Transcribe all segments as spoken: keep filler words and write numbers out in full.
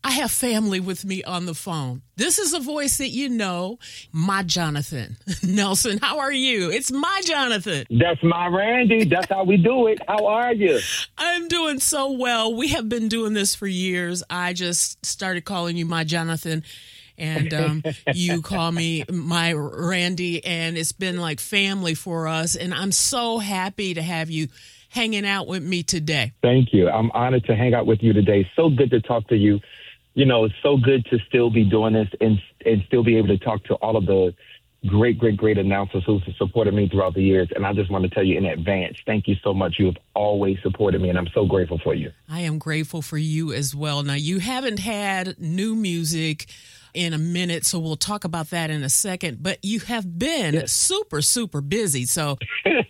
I have family with me on the phone. This is a voice that you know, my Jonathan Nelson. How are you? It's my Jonathan. That's my Randy. That's how we do it. How are you? I'm doing so well. We have been doing this for years. I just started calling you my Jonathan, and um, you call me my Randy, and it's been like family for us. And I'm so happy to have you hanging out with me today. Thank you. I'm honored to hang out with you today. So good to talk to you. You know, it's so good to still be doing this and and still be able to talk to all of the great, great, great announcers who supported me throughout the years. And I just want to tell you in advance, thank you so much. You have always supported me, and I'm so grateful for you. I am grateful for you as well. Now, you haven't had new music in a minute, so we'll talk about that in a second. But you have been yes. super, super busy. So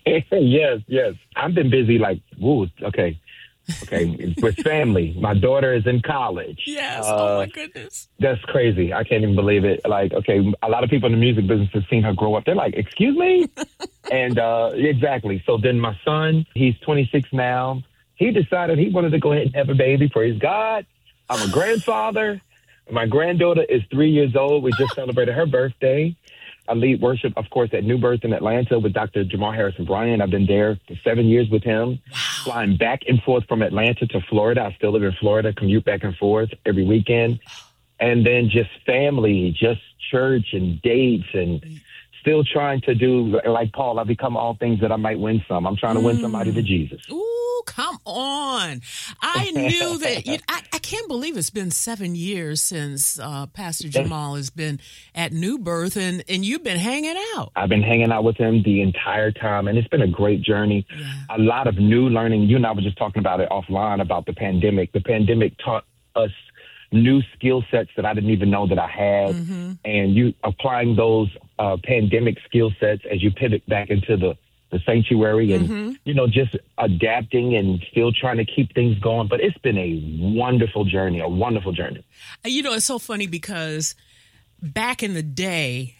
yes, yes. I've been busy like, woo, okay. Okay, with family. My daughter is in college. Yes, uh, oh my goodness. That's crazy. I can't even believe it. Like, okay, a lot of people in the music business have seen her grow up. They're like, excuse me? and uh, exactly. So then my son, he's twenty-six now. He decided he wanted to go ahead and have a baby. Praise God. I'm a grandfather. My granddaughter is three years old. We just celebrated her birthday. I lead worship, of course, at New Birth in Atlanta with Doctor Jamal Harrison Bryant. I've been there for seven years with him, wow. flying back and forth from Atlanta to Florida. I still live in Florida, commute back and forth every weekend. And then just family, just church and dates, and still trying to do, like Paul, I become all things that I might win some. I'm trying to win somebody to Jesus. Ooh, come on. I knew that. You, I, I can't believe it's been seven years since uh, Pastor Jamal has been at New Birth, and, and you've been hanging out. I've been hanging out with him the entire time, and it's been a great journey. Yeah. A lot of new learning. You and I were just talking about it offline about the pandemic. The pandemic taught us new skill sets that I didn't even know that I had. Mm-hmm. And you applying those uh, pandemic skill sets as you pivot back into the, the sanctuary and, mm-hmm. you know, just adapting and still trying to keep things going. But it's been a wonderful journey, a wonderful journey. You know, it's so funny because back in the day,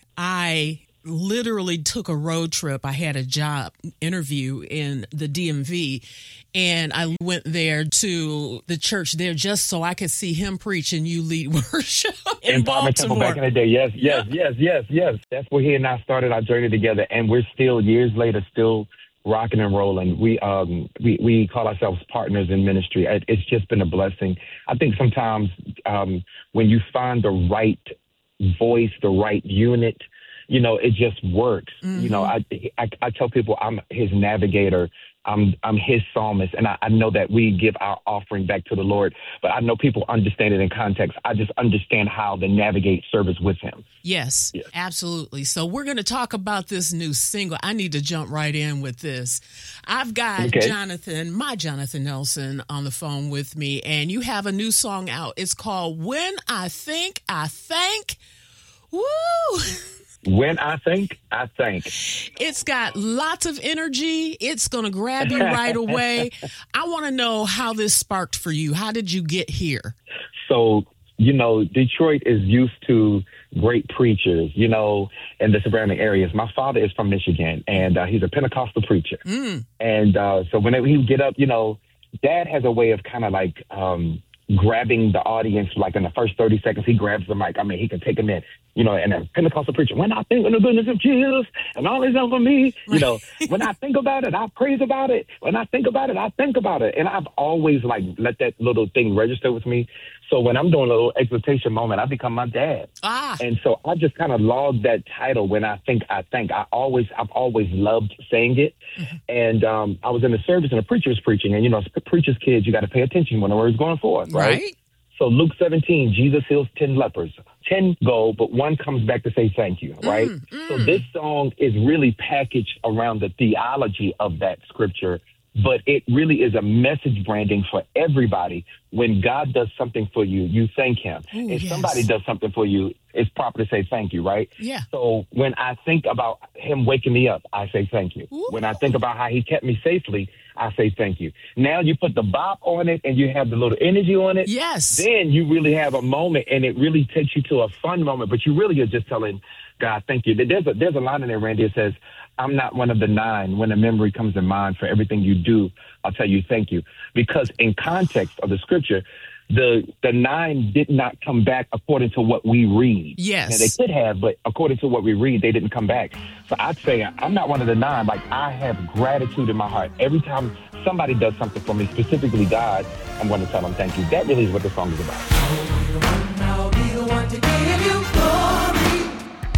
I literally took a road trip. I had a job interview in the D M V, and I went there to the church there just so I could see him preach and you lead worship in, in Baltimore. Back in the day, yes, yes, yes, yes, yes. That's where he and I started our journey together, and we're still years later still rocking and rolling. We um we we call ourselves partners in ministry. It, it's just been a blessing. I think sometimes um when you find the right voice, the right unit, you know, it just works. Mm-hmm. You know, I, I I tell people I'm his navigator. I'm I'm his psalmist, and I, I know that we give our offering back to the Lord. But I know people understand it in context. I just understand how to navigate service with him. Yes, yes. Absolutely. So we're going to talk about this new single. I need to jump right in with this. I've got okay. Jonathan, my Jonathan Nelson, on the phone with me, and you have a new song out. It's called When I Think I Thank. Woo! When I think, I think. It's got lots of energy. It's going to grab you right away. I want to know how this sparked for you. How did you get here? So, you know, Detroit is used to great preachers, you know, in the surrounding areas. My father is from Michigan, and uh, he's a Pentecostal preacher. Mm. And uh, so whenever he would get up, you know, Dad has a way of kind of like um, grabbing the audience, like in the first thirty seconds, he grabs the mic. I mean, he can take them in. You know, and a Pentecostal preacher, when I think of the goodness of Jesus and all is done for me, you know, when I think about it, I praise about it. When I think about it, I think about it. And I've always, like, let that little thing register with me. So when I'm doing a little exaltation moment, I become my dad. Ah. And so I just kind of logged that title, When I Think, I Think. I always, I've always loved saying it. Mm-hmm. And um, I was in the service and a preacher was preaching. And, you know, preacher's kids, you got to pay attention when the word's going forth, right? right? So Luke seventeen, Jesus heals ten lepers. ten go, but one comes back to say thank you, right? Mm, mm. So this song is really packaged around the theology of that scripture, but it really is a message branding for everybody. When God does something for you, you thank him. Ooh, if yes. somebody does something for you, it's proper to say thank you, right? Yeah. So when I think about him waking me up, I say thank you. Ooh. When I think about how he kept me safely, I say thank you. Now you put the bop on it and you have the little energy on it. Yes. Then you really have a moment, and it really takes you to a fun moment, but you really are just telling God, thank you. There's a, there's a line in there, Randy, that says, I'm not one of the nine. When a memory comes to mind for everything you do, I'll tell you thank you. Because in context of the scripture, the the nine did not come back according to what we read. Yes. Now, they could have, but according to what we read, they didn't come back. So I'd say I'm not one of the nine. Like, I have gratitude in my heart. Every time somebody does something for me, specifically God, I'm going to tell them thank you. That really is what the song is about. I'll be the one to give you glory.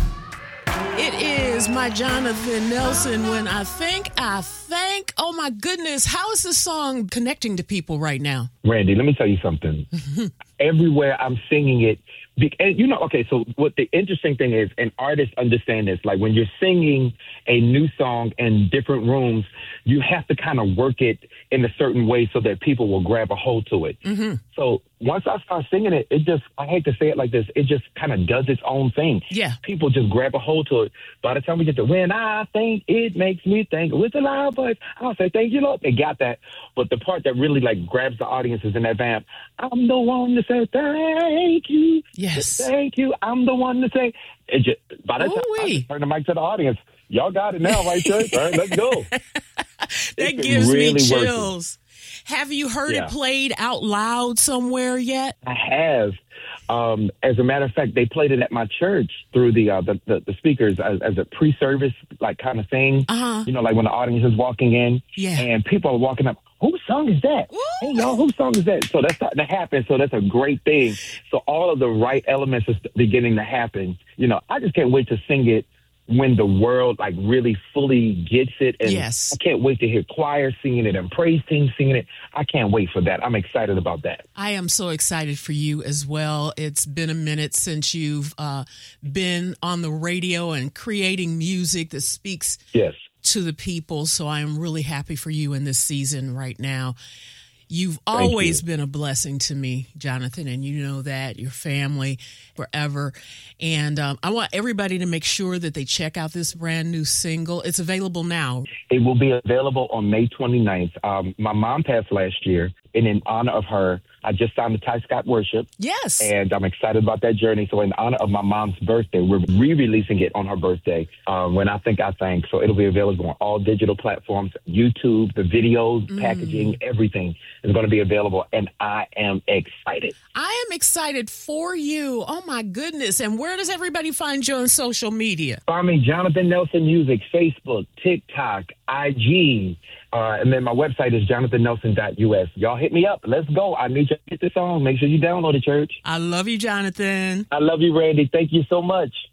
It is my Jonathan Nelson. When I think, I thank. Oh, my goodness. How is this song connecting to people right now? Randy, let me tell you something. Everywhere I'm singing it, and you know, okay, so what the interesting thing is, and artists understand this, like when you're singing a new song in different rooms, you have to kind of work it in a certain way so that people will grab a hold to it. Mm-hmm. So once I start singing it, it just, I hate to say it like this, it just kind of does its own thing. Yeah. People just grab a hold to it. By the time we get to when I think, it makes me think, with a loud voice, I'll say thank you, Lord. They got that. But the part that really like grabs the audience is in that vamp. I'm the one to say thank you. Yes. Thank you. I'm the one to say. It just, by that time, I just turn the mic to the audience. Y'all got it now, right, church? All right, let's go. That gives really me chills. Working. Have you heard yeah. it played out loud somewhere yet? I have. Um, as a matter of fact, they played it at my church through the uh, the, the, the speakers as, as a pre-service, like kind of thing. Uh-huh. You know, like when the audience is walking in, yeah. and people are walking up. Whose song is that? Woo! Hey, y'all, whose song is that? So that's starting to happen. So that's a great thing. So all of the right elements are beginning to happen. You know, I just can't wait to sing it when the world like really fully gets it. And yes. I can't wait to hear choir singing it and praise team singing it. I can't wait for that. I'm excited about that. I am so excited for you as well. It's been a minute since you've uh, been on the radio and creating music that speaks yes. to the people. So I am really happy for you in this season right now. You've always you. been a blessing to me, Jonathan, and you know that, your family, forever. And um, I want everybody to make sure that they check out this brand new single. It's available now. It will be available on May twenty-ninth. Um, my mom passed last year, and in honor of her, I just signed the Ty Scott Worship. Yes. And I'm excited about that journey. So in honor of my mom's birthday, we're re-releasing it on her birthday, um, When I Think, I Thank. So it'll be available on all digital platforms, YouTube, the videos, mm. packaging, everything is going to be available. And I am excited. I am excited for you. Oh, my goodness. And where does everybody find you on social media? Find me, Jonathan Nelson Music, Facebook, TikTok, I G. Uh, and then my website is jonathan nelson dot u s. Y'all hit me up. Let's go. I need you to get this song. Make sure you download it, church. I love you, Jonathan. I love you, Randy. Thank you so much.